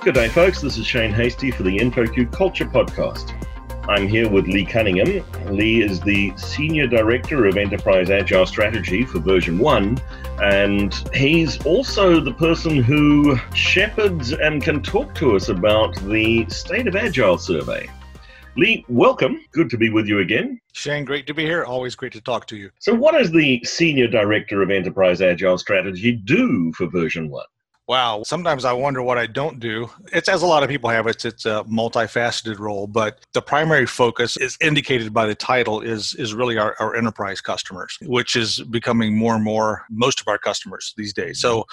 Good day, folks. This is Shane Hasty for the InfoQ Culture Podcast. I'm here with Lee Cunningham. Lee is the Senior Director of Enterprise Agile Strategy for Version 1, and he's also the person who shepherds and can talk to us about the State of Agile survey. Lee, welcome. Good to be with you again. Shane, great to be here. Always great to talk to you. So what does the Senior Director of Enterprise Agile Strategy do for Version 1? Wow. Sometimes I wonder what I don't do. It's, as a lot of people have, it's a multifaceted role, but the primary focus is indicated by the title is really our enterprise customers, which is becoming more and more most of our customers these days. So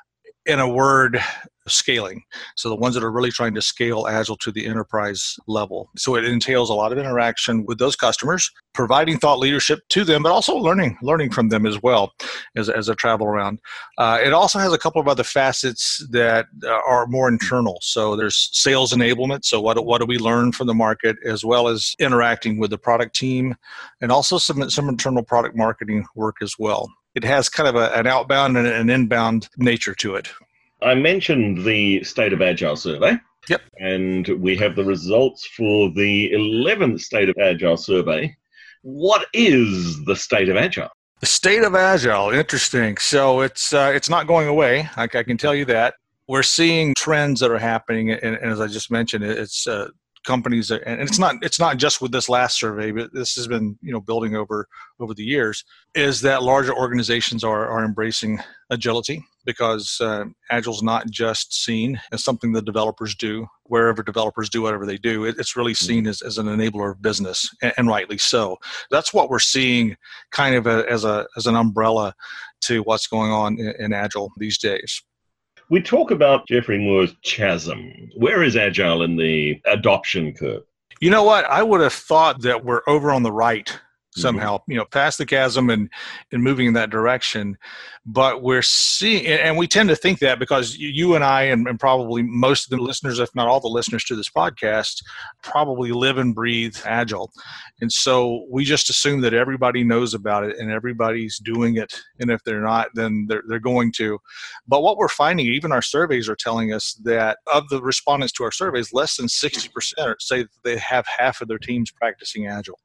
in a word, scaling. So the ones that are really trying to scale Agile to the enterprise level. So it entails a lot of interaction with those customers, providing thought leadership to them, but also learning from them as well as I travel around. It also has a couple of other facets that are more internal. So there's sales enablement. So what do we learn from the market, as well as interacting with the product team, and also some internal product marketing work as well. It has kind of an outbound and an inbound nature to it. I mentioned the State of Agile survey. Yep. And we have the results for the 11th State of Agile survey. What is the State of Agile? The State of Agile, interesting. So it's not going away. I can tell you that. We're seeing trends that are happening, and as I just mentioned, it's companies, and it's not just with this last survey, but this has been building over the years, is that larger organizations are embracing agility, because Agile's not just seen as something that developers do wherever developers do whatever they do. It's really seen as an enabler of business, and rightly so. That's what we're seeing kind of as an umbrella to what's going on in Agile these days. We talk about Geoffrey Moore's chasm. Where is Agile in the adoption curve? You know what? I would have thought that we're over on the right somehow, past the chasm and moving in that direction. But we're seeing, and we tend to think that because you and I, and probably most of the listeners, if not all the listeners to this podcast, probably live and breathe Agile. And so we just assume that everybody knows about it and everybody's doing it. And if they're not, then they're going to. But what we're finding, even our surveys are telling us that of the respondents to our surveys, less than 60% say that they have half of their teams practicing Agile.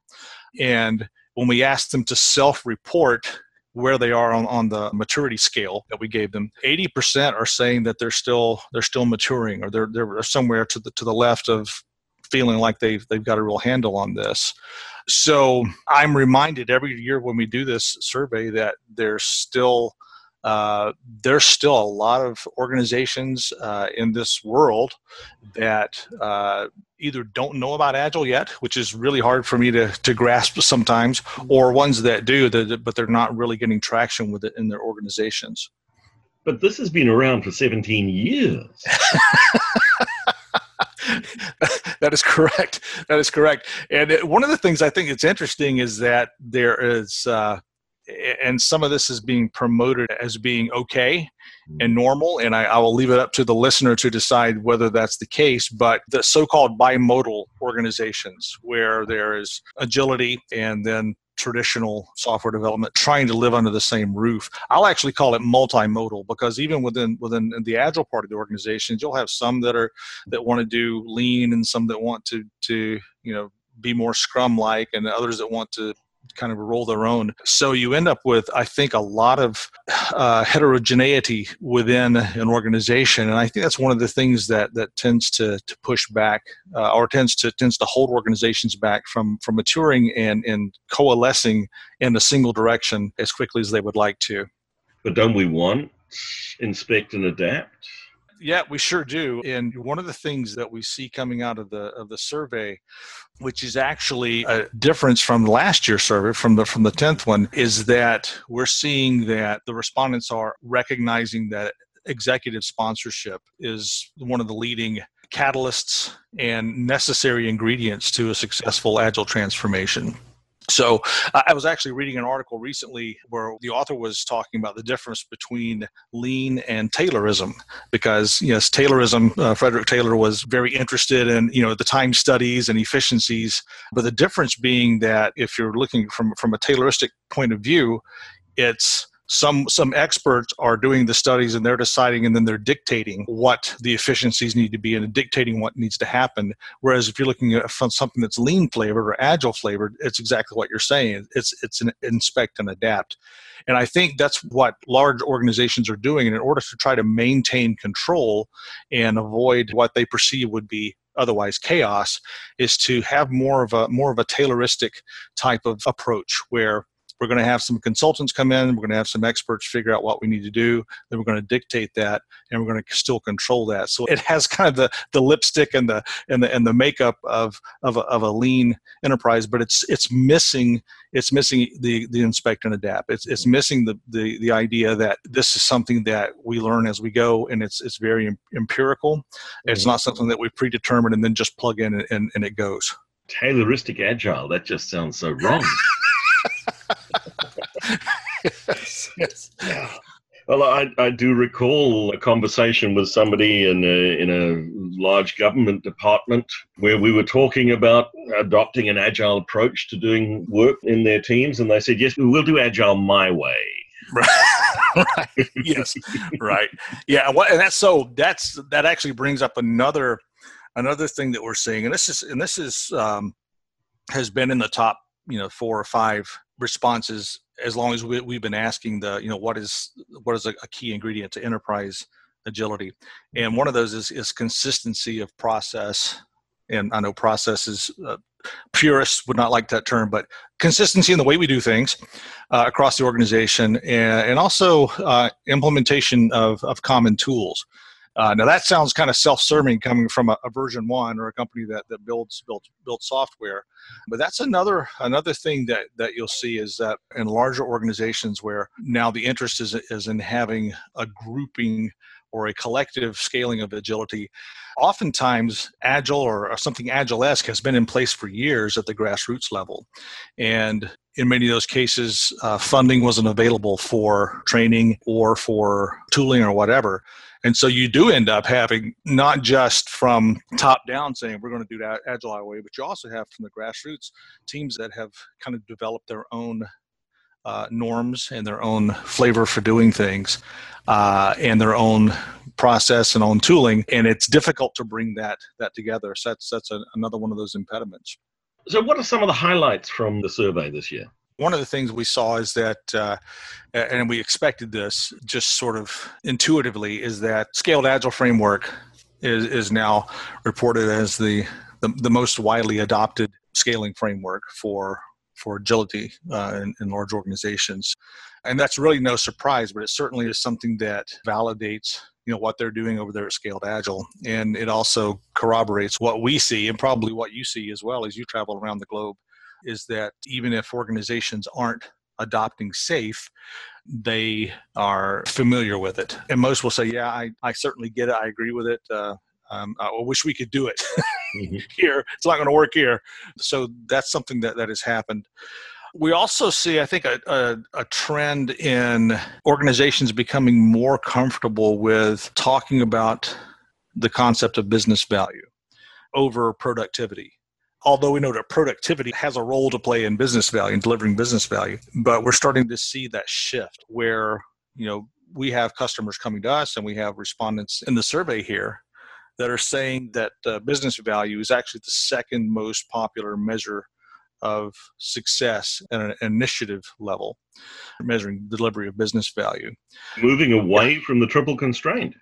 And when we ask them to self-report where they are on the maturity scale that we gave them, 80% are saying that they're still maturing, or they're somewhere to the left of feeling like they've got a real handle on this. So I'm reminded every year when we do this survey that there's still a lot of organizations in this world that either don't know about Agile yet, which is really hard for me to grasp sometimes, or ones that do, but they're not really getting traction with it in their organizations. But this has been around for 17 years. That is correct. That is correct. And one of the things I think it's interesting is that there is, and some of this is being promoted as being okay and normal, and I will leave it up to the listener to decide whether that's the case, but the so-called bimodal organizations where there is agility and then traditional software development trying to live under the same roof. I'll actually call it multimodal, because even within the Agile part of the organizations, you'll have some that want to do lean, and some that want to be more Scrum-like, and others that want to kind of roll their own. So you end up with, I think, a lot of heterogeneity within an organization, and I think that's one of the things that tends to push back, or tends to hold organizations back from maturing and coalescing in a single direction as quickly as they would like to. But don't we want inspect and adapt? Yeah, we sure do. And one of the things that we see coming out of the survey, which is actually a difference from last year's survey, from the 10th one, is that we're seeing that the respondents are recognizing that executive sponsorship is one of the leading catalysts and necessary ingredients to a successful Agile transformation. So I was actually reading an article recently where the author was talking about the difference between lean and Taylorism, because, yes, Taylorism, Frederick Taylor was very interested in, the time studies and efficiencies, but the difference being that if you're looking from a Tayloristic point of view, it's some experts are doing the studies and they're deciding, and then they're dictating what the efficiencies need to be and dictating what needs to happen. Whereas if you're looking at something that's lean flavored or agile flavored, it's exactly what you're saying. It's an inspect and adapt. And I think that's what large organizations are doing. And in order to try to maintain control and avoid what they perceive would be otherwise chaos, is to have more of a Tayloristic type of approach, where we're going to have some consultants come in, we're going to have some experts figure out what we need to do, then we're going to dictate that, and we're going to still control that. So it has kind of the lipstick and the makeup of a lean enterprise, but it's missing the inspect and adapt. It's missing the idea that this is something that we learn as we go, and it's very empirical. It's not something that we predetermine and then just plug in and it goes. Tayloristic agile, that just sounds so wrong. Yes. Yeah. Well, I do recall a conversation with somebody in a large government department where we were talking about adopting an agile approach to doing work in their teams, and they said, yes, we'll do agile my way. Right. Yes. Right. Yeah. And that actually brings up another thing that we're seeing, and this is has been in the top 4 or 5 responses as long as we've been asking what is a key ingredient to enterprise agility. And one of those is consistency of process. And I know process is purists would not like that term, but consistency in the way we do things across the organization, and also implementation of common tools. Now that sounds kind of self-serving coming from a version 1 or a company that builds software, but that's another thing that you'll see is that in larger organizations where now the interest is in having a grouping or a collective scaling of agility. Oftentimes, agile or something agile-esque has been in place for years at the grassroots level, and in many of those cases, funding wasn't available for training or for tooling or whatever. And so you do end up having not just from top down saying we're going to do that agile our way, but you also have from the grassroots teams that have kind of developed their own norms and their own flavor for doing things and their own process and own tooling. And it's difficult to bring that together. So that's another one of those impediments. So what are some of the highlights from the survey this year? One of the things we saw is that, and we expected this just sort of intuitively, is that Scaled Agile Framework is now reported as the most widely adopted scaling framework for agility in large organizations. And that's really no surprise, but it certainly is something that validates what they're doing over there at Scaled Agile. And it also corroborates what we see, and probably what you see as well as you travel around the globe, is that even if organizations aren't adopting SAFe, they are familiar with it. And most will say, yeah, I certainly get it. I agree with it. I wish we could do it here. It's not going to work here. So that's something that has happened. We also see, I think, a trend in organizations becoming more comfortable with talking about the concept of business value over productivity. Although we know that productivity has a role to play in business value and delivering business value, but we're starting to see that shift where, we have customers coming to us and we have respondents in the survey here that are saying that business value is actually the second most popular measure of success at an initiative level, measuring the delivery of business value. Moving away from the triple constraint.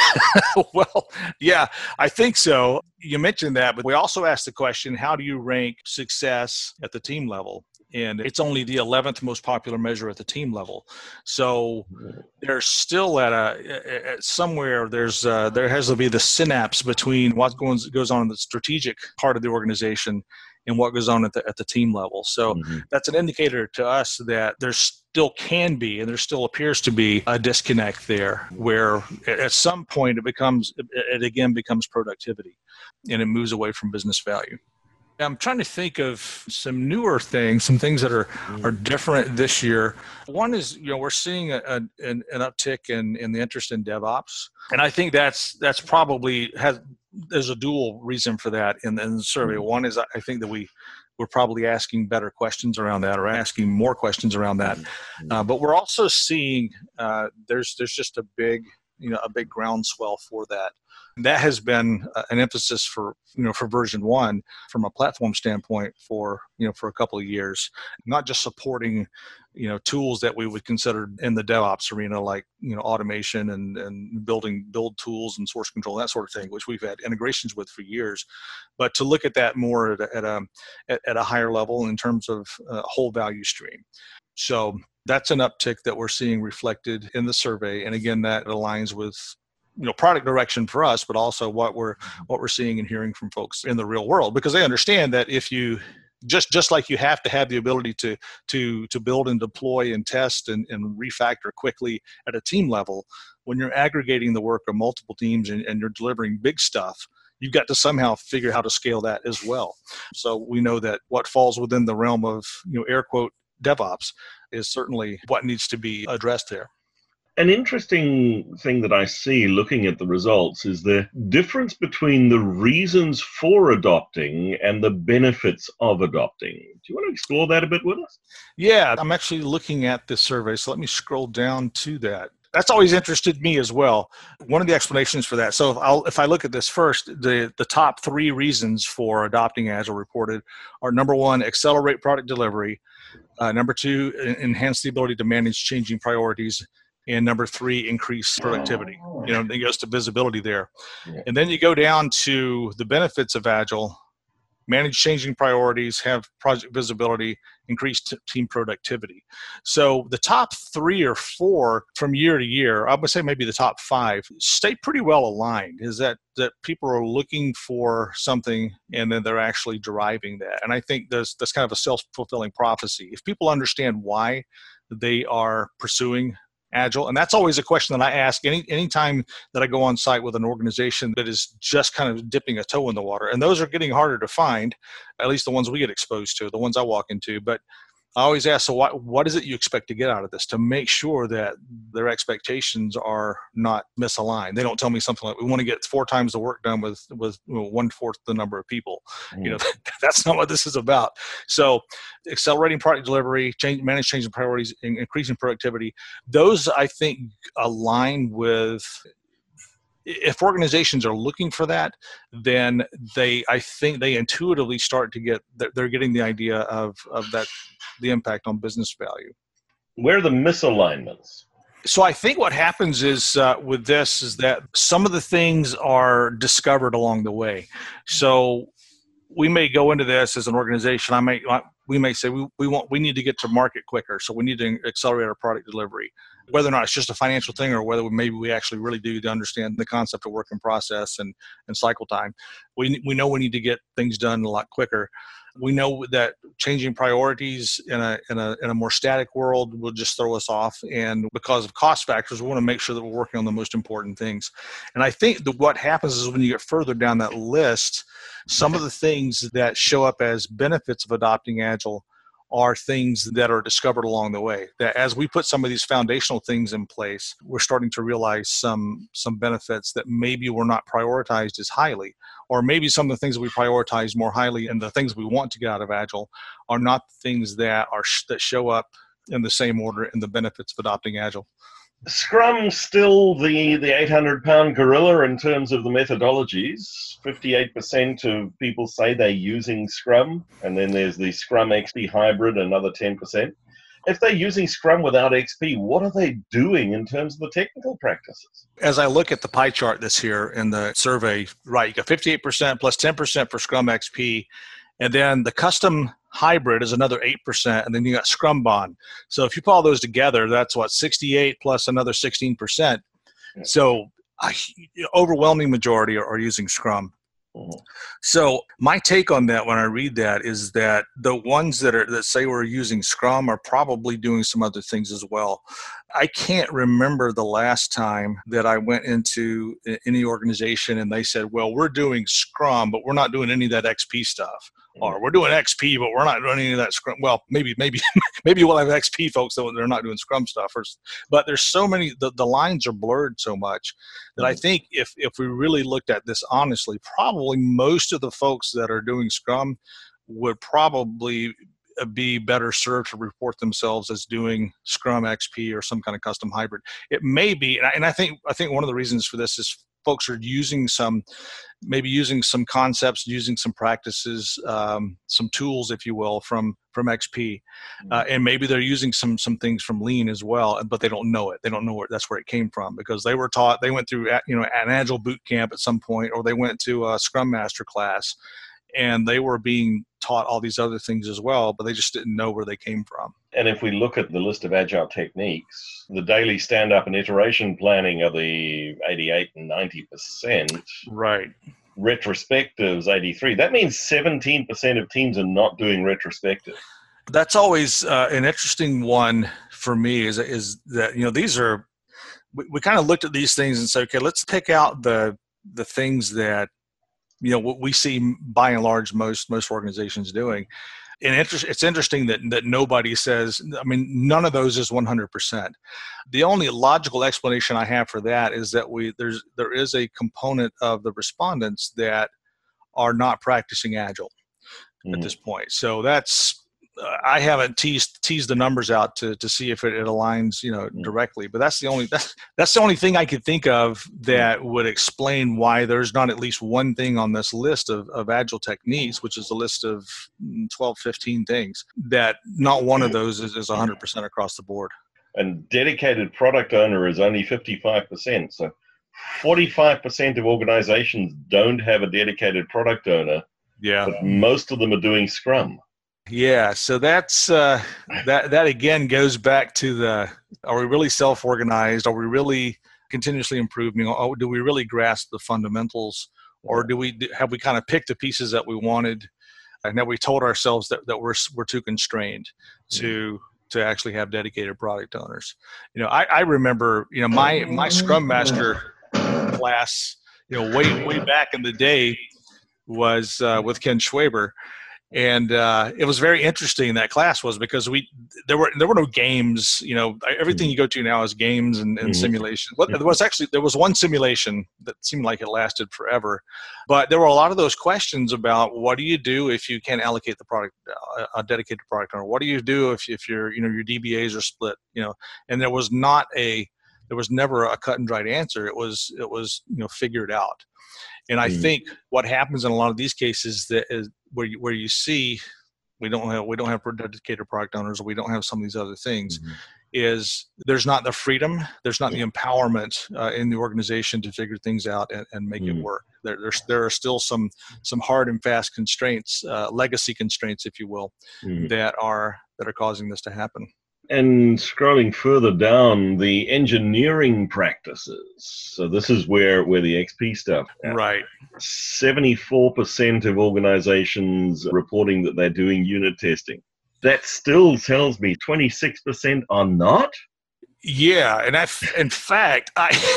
Well, yeah, I think so. You mentioned that, but we also asked the question, how do you rank success at the team level? And it's only the 11th most popular measure at the team level. So there's still at somewhere there has to be the synapse between what goes on in the strategic part of the organization and what goes on at the team level. So that's an indicator to us that there still can be, and there still appears to be, a disconnect there where at some point it again becomes productivity and it moves away from business value. I'm trying to think of some newer things, some things that are different this year. One is, we're seeing an uptick in the interest in DevOps. And I think that's probably there's a dual reason for that in the survey. One is I think that we're probably asking better questions around that, or asking more questions around that. But we're also seeing there's just a big groundswell for that. And that has been an emphasis for version 1 from a platform standpoint for a couple of years, not just supporting tools that we would consider in the DevOps arena, like automation and build tools and source control, that sort of thing, which we've had integrations with for years, but to look at that more at a higher level in terms of whole value stream. So that's an uptick that we're seeing reflected in the survey, and again, that aligns with product direction for us, but also what we're seeing and hearing from folks in the real world, because they understand that if you just like you have to have the ability to build and deploy and test and refactor quickly at a team level, when you're aggregating the work of multiple teams and you're delivering big stuff, you've got to somehow figure how to scale that as well. So we know that what falls within the realm of air quote DevOps is certainly what needs to be addressed there. An interesting thing that I see looking at the results is the difference between the reasons for adopting and the benefits of adopting. Do you want to explore that a bit with us? Yeah, I'm actually looking at this survey, so let me scroll down to that. That's always interested me as well. One of the explanations for that, so if I look at this first, the top 3 reasons for adopting Agile reported are: number 1, accelerate product delivery; number 2, enhance the ability to manage changing priorities; and number 3, increase productivity. It goes to visibility there. Yeah. And then you go down to the benefits of Agile: manage changing priorities, have project visibility, increase team productivity. So the top 3 or 4 from year to year, I would say maybe the top 5, stay pretty well aligned, is that people are looking for something and then they're actually deriving that. And I think that's kind of a self-fulfilling prophecy. If people understand why they are pursuing Agile, and that's always a question that I ask anytime that I go on site with an organization that is just kind of dipping a toe in the water. And those are getting harder to find, at least the ones we get exposed to, the ones I walk into. But I always ask, so what is it you expect to get out of this, to make sure that their expectations are not misaligned? They don't tell me something like, we want to get 4 times the work done with 1/4 the number of people. That's not what this is about. So accelerating product delivery, manage changing priorities, increasing productivity, those I think align with, if organizations are looking for that, then I think they intuitively start to they're getting the idea of that, the impact on business value. Where are the misalignments? So I think what happens is with this is that some of the things are discovered along the way. So we may go into this as an organization. We may say we need to get to market quicker, so we need to accelerate our product delivery. Whether or not it's just a financial thing, or whether maybe we actually really do to understand the concept of work in process and cycle time, we know we need to get things done a lot quicker. We know that changing priorities in a more static world will just throw us off, and because of cost factors, we want to make sure that we're working on the most important things. And I think that what happens is when you get further down that list, some of the things that show up as benefits of adopting Agile are things that are discovered along the way. That as we put some of these foundational things in place, we're starting to realize some benefits that maybe were not prioritized as highly, or maybe some of the things that we prioritize more highly and the things we want to get out of Agile are not things that show up in the same order in the benefits of adopting Agile. Scrum still the 800-pound gorilla in terms of the methodologies. 58% of people say they're using Scrum, and then there's the Scrum XP hybrid, another 10%. If they're using Scrum without XP, what are they doing in terms of the technical practices? As I look at the pie chart that's here in the survey, right, you got 58% plus 10% for Scrum XP, and then the custom hybrid is another 8%, and then you got Scrum Bond. So if you put all those together, that's 68 plus another 16%. Yeah. So overwhelming majority are using Scrum. Mm-hmm. So my take on that when I read that is that the ones that say we're using Scrum are probably doing some other things as well. I can't remember the last time that I went into any organization and they said, well, we're doing Scrum, but we're not doing any of that XP stuff. Or we're doing XP, but we're not doing any of that Scrum. Well, maybe we'll have XP folks that they're not doing Scrum stuff. But there's so many, the lines are blurred so much that I think if we really looked at this honestly, probably most of the folks that are doing Scrum would probably be better served to report themselves as doing Scrum XP or some kind of custom hybrid. It may be, and I think one of the reasons for this is folks are using some concepts, using some practices, some tools, if you will, from XP, and maybe they're using some things from Lean as well, but they don't know it. They don't know that's where it came from, because they were taught, they went through an Agile boot camp at some point, or they went to a Scrum Master class, and they were being taught all these other things as well, but they just didn't know where they came from. And if we look at the list of Agile techniques, the daily stand-up and iteration planning are the 88 and 90%. Right. Retrospectives, 83. That means 17% of teams are not doing retrospective. That's always an interesting one for me, is that, these are, we kind of looked at these things and said, okay, let's pick out the things that, what we see by and large most organizations doing. And it's interesting that nobody says, none of those is 100%. The only logical explanation I have for that is that there is a component of the respondents that are not practicing Agile at this point. So that's, I haven't teased the numbers out to see if it aligns, directly. But that's the only thing I could think of that would explain why there's not at least one thing on this list of Agile techniques, which is a list of 12, 15 things, that not one of those is 100% across the board. And dedicated product owner is only 55%. So 45% of organizations don't have a dedicated product owner. Yeah. But most of them are doing Scrum. Yeah, so that's that again goes back to are we really self-organized? Are we really continuously improving? Or do we really grasp the fundamentals? Or have we kind of picked the pieces that we wanted, and that we told ourselves that we're too constrained to actually have dedicated product owners? I remember my Scrum Master class, way back in the day was with Ken Schwaber. And it was very interesting, that class was, because there were no games. Everything you go to now is games and simulation. Well, there was one simulation that seemed like it lasted forever, but there were a lot of those questions about what do you do if you can't allocate the product, a dedicated product owner? What do you do if your your DBAs are split? And there was never a cut and dried answer. It was figured out. And I think what happens in a lot of these cases is where you see we don't have dedicated product owners, or we don't have some of these other things, is there's not the freedom, there's not the empowerment in the organization to figure things out and make it work. There are still some hard and fast constraints, legacy constraints, if you will, that are causing this to happen. And scrolling further down, the engineering practices. So this is where the XP stuff. Right. 74% of organizations reporting that they're doing unit testing. That still tells me 26% are not. Yeah, and in fact,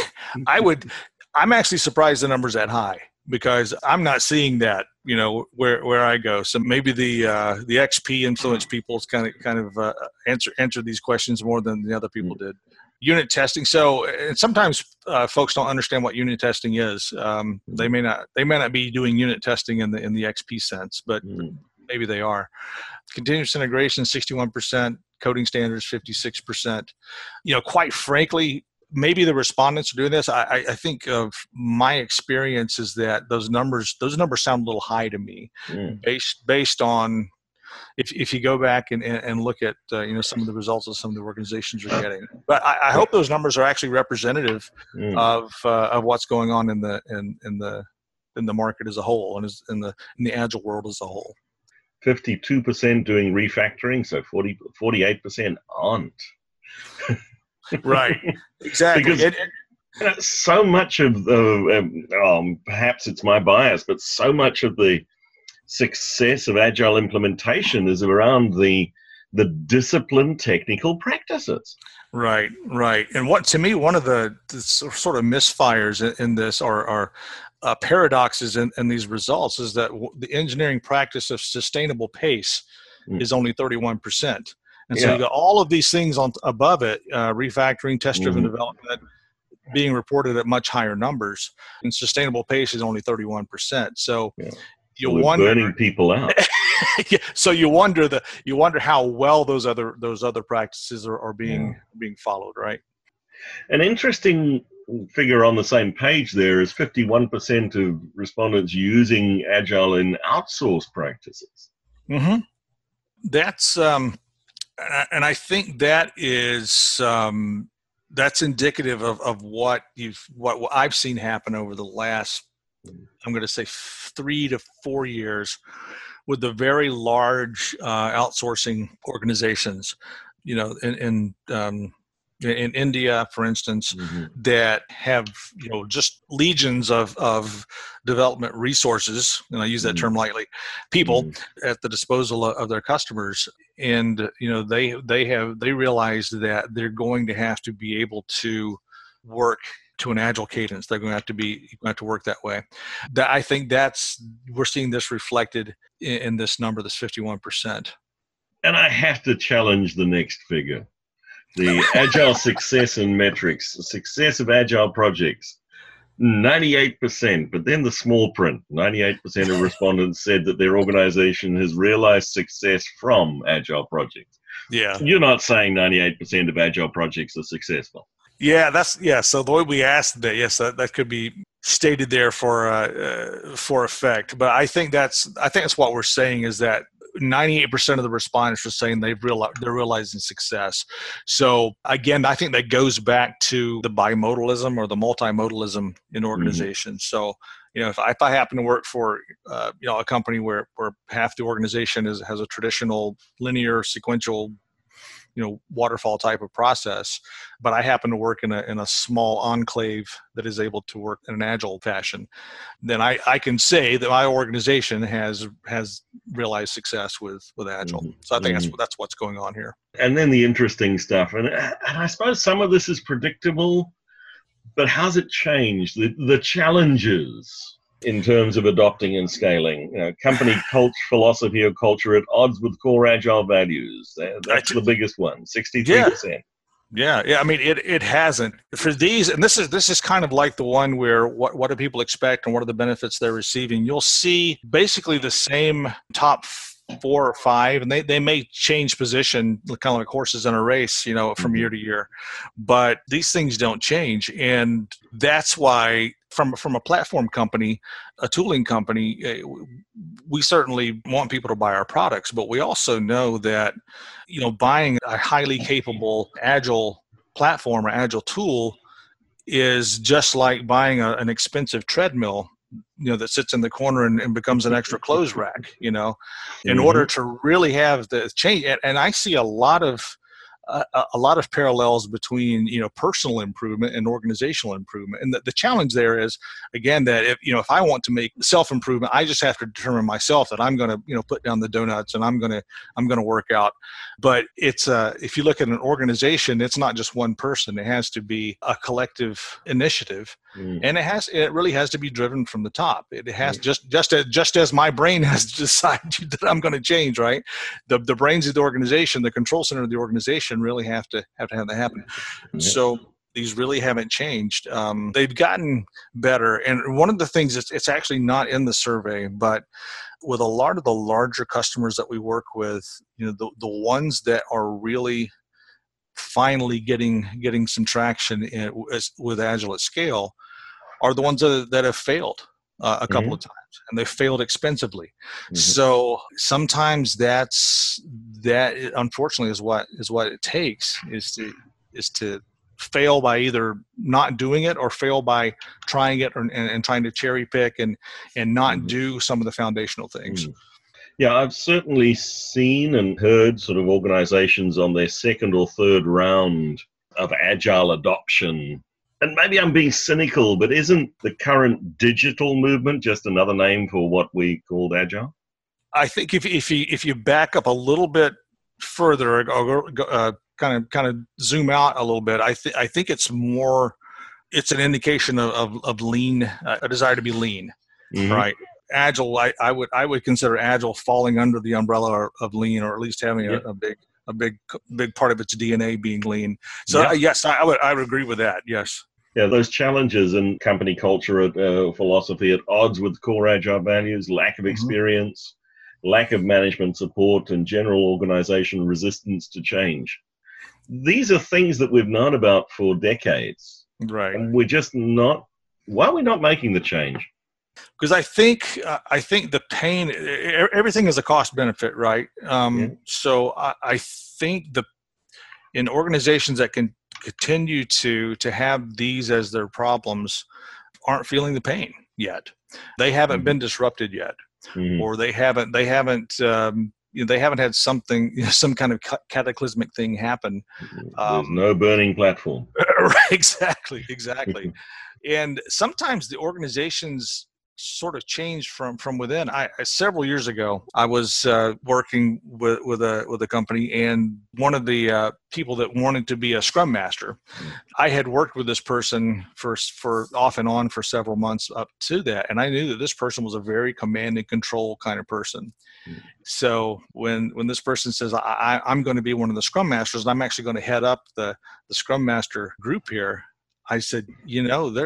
I'm actually surprised the number's that high, because I'm not seeing that, where I go. So maybe the XP influenced people's kind of answer these questions more than the other people did. Unit testing. So, and sometimes folks don't understand what unit testing is. They may not be doing unit testing in the XP sense, but maybe they are. Continuous integration, 61%. Coding standards, 56%. Quite frankly, maybe the respondents are doing this. I think of my experience is that those numbers sound a little high to me, based on if you go back and look at some of the results that some of the organizations are getting. But I hope those numbers are actually representative of what's going on in the market as a whole, and in the Agile world as a whole. 52% doing refactoring, so 48% aren't. Right, exactly. Because so much of the, perhaps it's my bias, but so much of the success of Agile implementation is around the disciplined technical practices. Right. And to me, one of the sort of misfires in this are paradoxes in these results is that the engineering practice of sustainable pace is only 31%. And so you got all of these things above it, refactoring, test-driven development, being reported at much higher numbers. And sustainable pace is only 31%. So you wonder, burning people out. Yeah, so you wonder how well those other practices are being followed, right? An interesting figure on the same page there is 51% of respondents using Agile in outsourced practices. Mm-hmm. That's and I think that is that's indicative of what I've seen happen over the last, I'm going to say 3 to 4 years, with the very large outsourcing organizations, in India, for instance, that have just legions of development resources, and I use that term lightly, people at the disposal of their customers, and they realize that they're going to have to be able to work to an agile cadence. They're going to have to work that way. I think we're seeing this reflected in this number, this 51%. And I have to challenge the next figure. The Agile success and metrics, success of Agile projects, 98%, but then the small print, 98% of respondents said that their organization has realized success from Agile projects. Yeah. You're not saying 98% of Agile projects are successful. Yeah, so the way we asked that, yes, that could be stated there for effect. But I think that's what we're saying, is that 98% of the respondents are saying they're realizing success. So again, I think that goes back to the bimodalism or the multimodalism in organizations. So, if I happen to work for a company where half the organization has a traditional linear sequential waterfall type of process, but I happen to work in a small enclave that is able to work in an agile fashion, then I can say that my organization has realized success with agile. So I think that's what's going on here. And then the interesting stuff, and I suppose some of this is predictable, but how's it changed? The challenges in terms of adopting and scaling, company philosophy or culture at odds with core Agile values. That's the biggest one, 63%. Yeah. I mean, it hasn't for these, and this is kind of like the one where what do people expect and what are the benefits they're receiving? You'll see basically the same top 4 or 5, and they may change position, kind of like horses in a race, from year to year, but these things don't change, and that's why from a platform company, a tooling company, we certainly want people to buy our products, but we also know that buying a highly capable agile platform or agile tool is just like buying an expensive treadmill that sits in the corner and becomes an extra clothes rack, in order to really have the change. And I see a lot of parallels between, personal improvement and organizational improvement. And the challenge there is, again, that if I want to make self-improvement, I just have to determine myself that I'm going to, put down the donuts and I'm going to work out. But it's if you look at an organization, it's not just one person. It has to be a collective initiative. And it really has to be driven from the top. It has just as my brain has decided that I'm going to change, right? The brains of the organization, the control center of the organization really have to have that happen. So these really haven't changed. They've gotten better. And one of the things it's actually not in the survey, but with a lot of the larger customers that we work with, the ones that are really finally getting some traction with Agile at scale are the ones that have failed a couple of times, and they failed expensively. So sometimes that unfortunately is what it takes is to fail by either not doing it or fail by trying it and trying to cherry pick and not do some of the foundational things. Yeah, I've certainly seen and heard sort of organizations on their second or third round of Agile adoption. And maybe I'm being cynical, but isn't the current digital movement just another name for what we called Agile? I think if you back up a little bit further, or kind of zoom out a little bit, I think it's an indication of lean, a desire to be lean, right? Agile, I would consider Agile falling under the umbrella of lean, or at least having a big part of its DNA being lean. So yes, I would agree with that. Yes. Yeah, those challenges in company culture, philosophy at odds with core Agile values, lack of experience, lack of management support, and general organization resistance to change. These are things that we've known about for decades. Right. And we're just not, why are we not making the change? Because I think the pain, everything is a cost benefit, right? So I think in organizations that can continue to have these as their problems aren't feeling the pain yet. They haven't been disrupted yet, or they haven't had some kind of cataclysmic thing happen. There's no burning platform. Exactly. And sometimes the organizations sort of changed from within. Several years ago, I was working with a company, and one of the people that wanted to be a Scrum Master, I had worked with this person for off and on for several months up to that, and I knew that this person was a very command and control kind of person. So when this person says, I'm going to be one of the Scrum Masters, and I'm actually going to head up the Scrum Master group here, I said, there.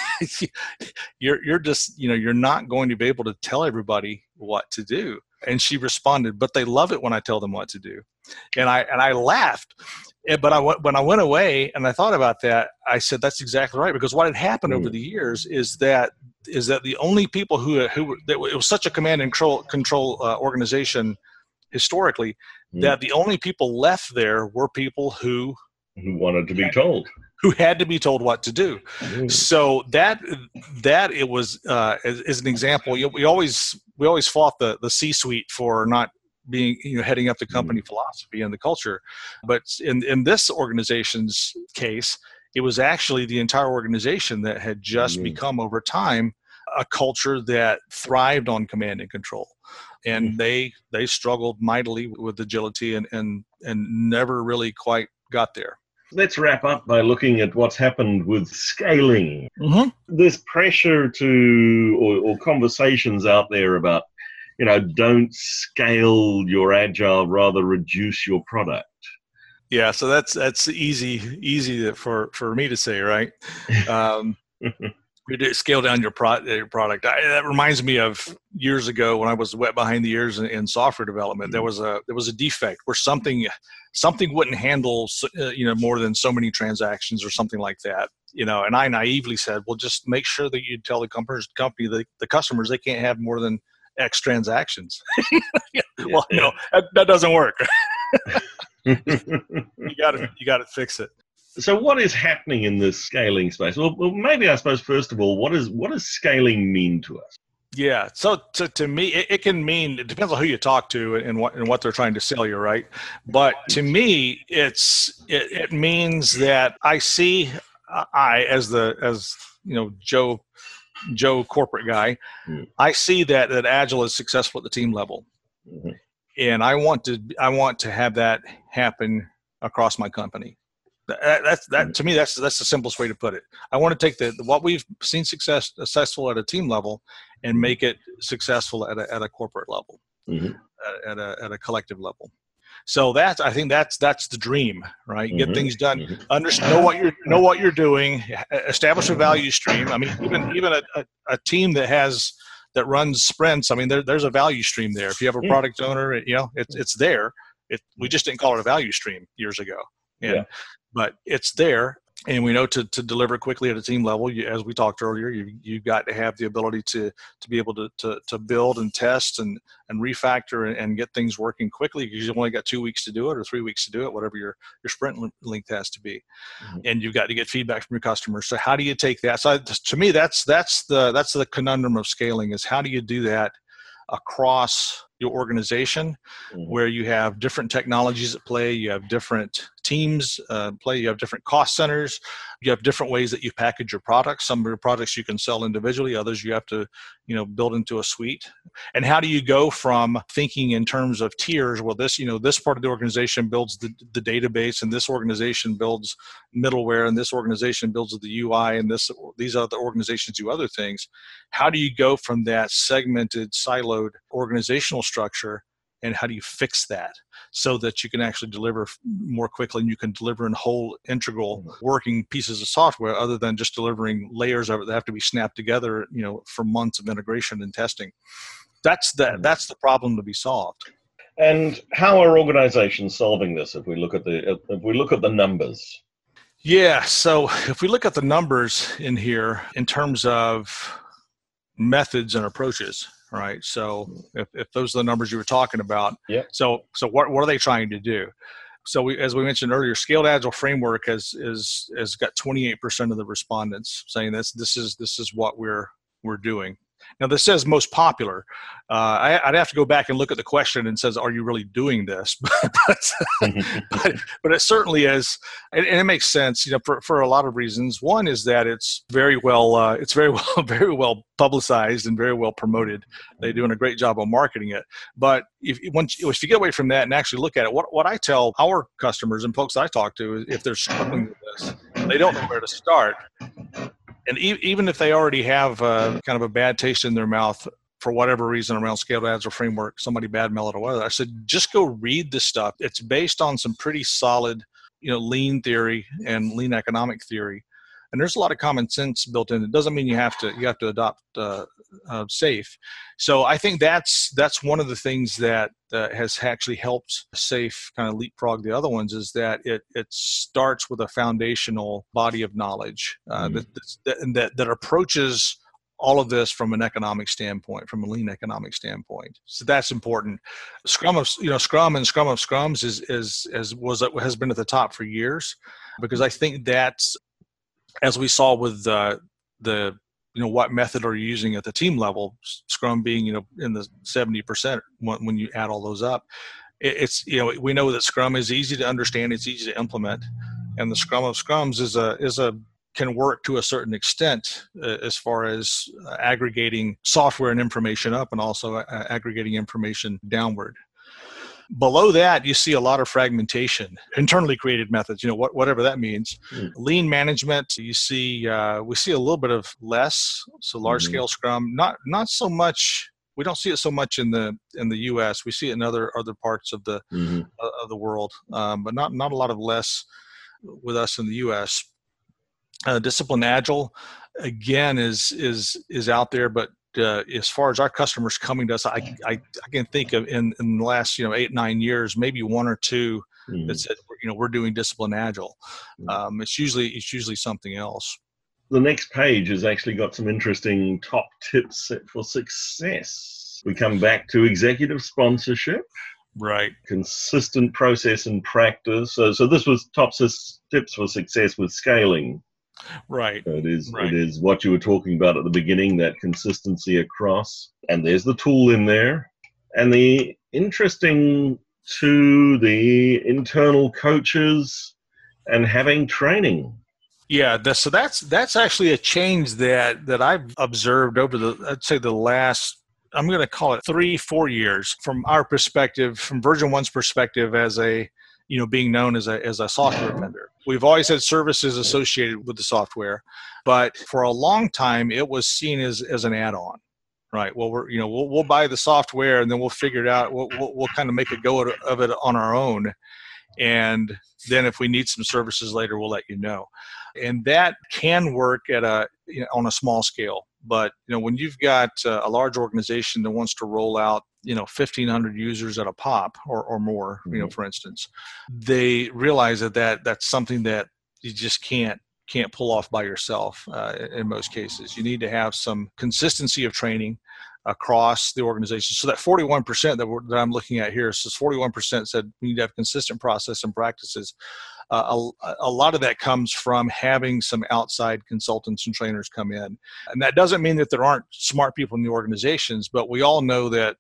You're just, you're not going to be able to tell everybody what to do. And she responded, but they love it when I tell them what to do. And I laughed. But when I went away and I thought about that, I said, that's exactly right. Because what had happened over the years is that the only people it was such a command and control organization historically, that the only people left there were people who wanted to be told. Who had to be told what to do. So that it was as an example. We always fought the C-suite for not being heading up the company philosophy and the culture, but in this organization's case, it was actually the entire organization that had just become over time a culture that thrived on command and control, and they struggled mightily with agility and never really quite got there. Let's wrap up by looking at what's happened with scaling. There's pressure or conversations out there about, don't scale your agile, rather reduce your product. Yeah, so that's easy for me to say, right? Scale down your product. That reminds me of years ago when I was wet behind the ears in software development. There was a defect where something wouldn't handle more than so many transactions or something like that. And I naively said, well, just make sure that you tell the company, the customers, they can't have more than X transactions. Well, that doesn't work. You got to fix it. So what is happening in this scaling space? Well, maybe I suppose, first of all, what does scaling mean to us? Yeah. So to me, it can mean, it depends on who you talk to and what they're trying to sell you, right? But to me, it means that I see, as Joe corporate guy, I see that Agile is successful at the team level. And I want to have that happen across my company. That to me, that's the simplest way to put it. I want to take what we've seen successful at a team level and make it successful at a corporate level, at a collective level. So I think that's the dream, right? Get things done. Know what you're doing. Establish a value stream. I mean, even a team that runs sprints. I mean, there's a value stream there. If you have a product owner, it's there. We just didn't call it a value stream years ago. But it's there, and we know to deliver quickly at a team level, as we talked earlier, you've got to have the ability to be able to build and test and refactor and get things working quickly, because you've only got 2 weeks to do it or 3 weeks to do it, whatever your sprint length has to be. And you've got to get feedback from your customers. So how do you take that? So to me, that's the conundrum of scaling, is how do you do that across your organization, where you have different technologies at play, you have different teams play, you have different cost centers, you have different ways that you package your products. Some of your products you can sell individually, others you have to build into a suite. And how do you go from thinking in terms of tiers? Well, this part of the organization builds the database, and this organization builds middleware, and this organization builds the UI, and these other organizations do other things. How do you go from that segmented, siloed organizational structure, and how do you fix that so that you can actually deliver more quickly, and you can deliver in whole, integral, working pieces of software, other than just delivering layers of it that have to be snapped together, for months of integration and testing. that's the problem to be solved. And how are organizations solving this? If we look at the numbers. Yeah. So if we look at the numbers in here in terms of methods and approaches, right? So if those are the numbers you were talking about, yeah. So what are they trying to do? So as we mentioned earlier, Scaled Agile Framework has got 28% of the respondents saying this is what we're doing. Now, this says most popular. I'd have to go back and look at the question and says, are you really doing this? but it certainly is, and it makes sense, for a lot of reasons. One is that it's very well publicized and very well promoted. They're doing a great job of marketing it. But if you get away from that and actually look at it, what I tell our customers and folks I talk to is if they're struggling with this, they don't know where to start. And even if they already have kind of a bad taste in their mouth for whatever reason around Scaled Agile Framework, somebody badmouth it or whatever, I said, just go read this stuff. It's based on some pretty solid, lean theory and lean economic theory. And there's a lot of common sense built in. It doesn't mean you have to adopt SAFe. So I think that's one of the things that has actually helped SAFe kind of leapfrog the other ones, is that it starts with a foundational body of knowledge that approaches all of this from an economic standpoint, from a lean economic standpoint. So that's important. Scrum and Scrum of Scrums has been at the top for years, because I think that's, as we saw with the what method are you using at the team level, Scrum being in the 70% when you add all those up, it's we know that Scrum is easy to understand, it's easy to implement, and the Scrum of Scrums can work to a certain extent as far as aggregating software and information up, and also aggregating information downward. Below that, you see a lot of fragmentation, internally created methods, whatever that means. Lean management, we see a little bit of less. So large scale Scrum, not so much. We don't see it so much in the U.S. We see it in other parts of the world, but not a lot of less with us in the U.S. Discipline Agile, again, is out there, but as far as our customers coming to us, I can think of in the last 8-9 years, maybe one or two that said we're doing Discipline Agile. It's usually something else. The next page has actually got some interesting top tips for success. We come back to executive sponsorship, right? Consistent process and practice. So this was top tips for success with scaling. Right. So it is what you were talking about at the beginning, that consistency across. And there's the tool in there. And the interesting to the internal coaches and having training. Yeah, so that's actually a change that I've observed over I'd say the last, I'm going to call it 3-4 years from our perspective, from Version 1's perspective, as a being known as a software vendor. We've always had services associated with the software, but for a long time it was seen as an add-on, right? Well, we'll buy the software and then we'll figure it out. We'll kind of make a go of it on our own, and then if we need some services later, we'll let you know. And that can work on a small scale. But when you've got a large organization that wants to roll out 1,500 users at a pop or more, for instance, they realize that's something that you just can't pull off by yourself. In most cases, you need to have some consistency of training across the organization. So that 41% that I'm looking at here says 41% said we need to have consistent process and practices. A lot of that comes from having some outside consultants and trainers come in. And that doesn't mean that there aren't smart people in the organizations, but we all know that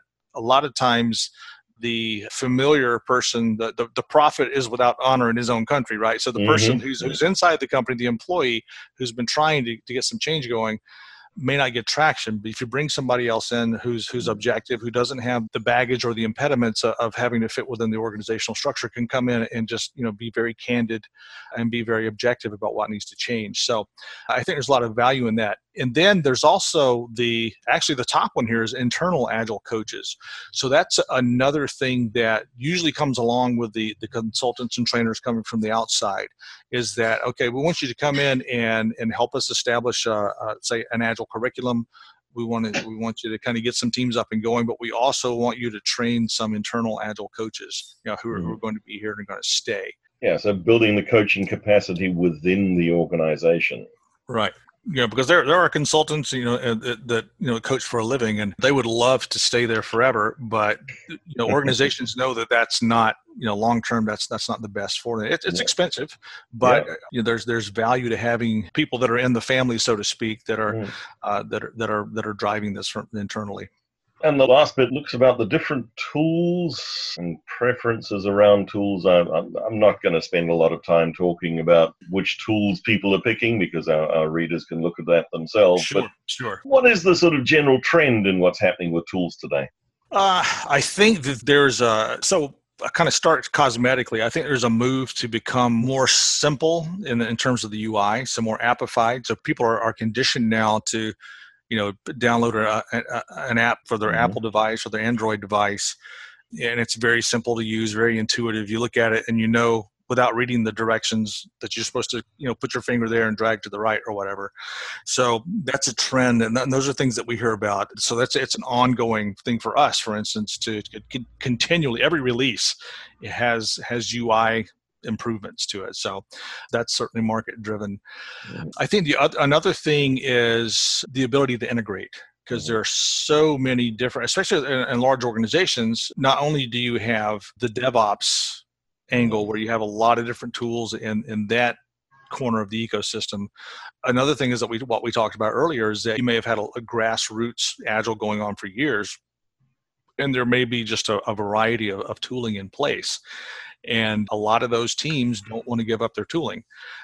a lot of times the familiar person, the prophet is without honor in his own country, right? So the person who's inside the company, the employee who's been trying to get some change going, may not get traction. But if you bring somebody else in who's objective, who doesn't have the baggage or the impediments of having to fit within the organizational structure, can come in and just be very candid and be very objective about what needs to change. So I think there's a lot of value in that. And then there's also the top one here is internal Agile coaches. So that's another thing that usually comes along with the consultants and trainers coming from the outside, is that, okay, we want you to come in and help us establish, say, an Agile curriculum. We want you to kind of get some teams up and going, but we also want you to train some internal Agile coaches, who are going to be here and going to stay. Yeah, so building the coaching capacity within the organization. Right. Because there are consultants, that coach for a living, and they would love to stay there forever. But organizations know that that's not long term. That's not the best for them. It's expensive, but there's value to having people that are in the family, so to speak, that are that are driving this internally. And the last bit looks about the different tools and preferences around tools. I'm not going to spend a lot of time talking about which tools people are picking, because our readers can look at that themselves. Sure. What is the sort of general trend in what's happening with tools today? I think that there's I kind of start cosmetically. I think there's a move to become more simple in terms of the UI, so more appified. So people are conditioned now to download an app for their Apple device or their Android device, and it's very simple to use, very intuitive. You look at it and without reading the directions that you're supposed to, put your finger there and drag to the right or whatever. So that's a trend, and those are things that we hear about. So it's an ongoing thing for us, for instance, to continually, every release, it has UI improvements to it. So that's certainly market driven. I think another thing is the ability to integrate, because there are so many different, especially in large organizations. Not only do you have the DevOps angle where you have a lot of different tools in that corner of the ecosystem. Another thing is that what we talked about earlier is that you may have had a grassroots Agile going on for years, and there may be just a variety of tooling in place. And a lot of those teams don't want to give up their tooling.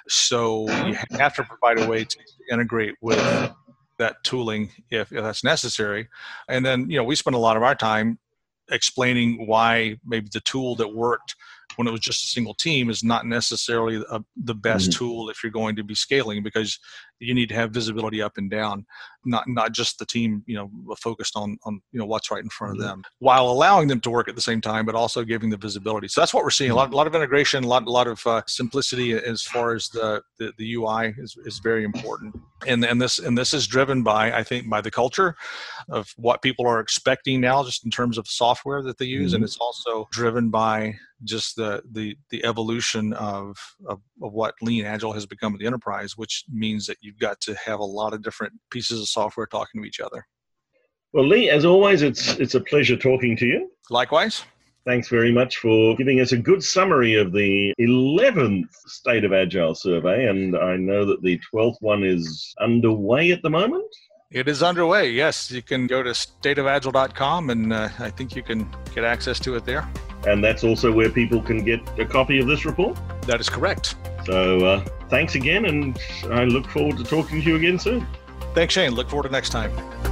So you have to provide a way to integrate with that tooling if that's necessary. And then, we spend a lot of our time explaining why maybe the tool that worked when it was just a single team is not necessarily the best tool if you're going to be scaling, because you need to have visibility up and down, not just the team, focused on what's right in front of them, while allowing them to work at the same time, but also giving the visibility. So that's what we're seeing. A lot of integration, a lot of simplicity as far as the UI is very important. And this is driven by, I think, by the culture of what people are expecting now, just in terms of software that they use, and it's also driven by just the evolution of what Lean Agile has become in the enterprise, which means that you've got to have a lot of different pieces of software talking to each other. Well, Lee, as always, it's a pleasure talking to you. Likewise. Thanks very much for giving us a good summary of the 11th State of Agile survey, and I know that the 12th one is underway at the moment. It is underway, yes. You can go to stateofagile.com, and I think you can get access to it there. And that's also where people can get a copy of this report? That is correct. So thanks again, and I look forward to talking to you again soon. Thanks, Shane. Look forward to next time.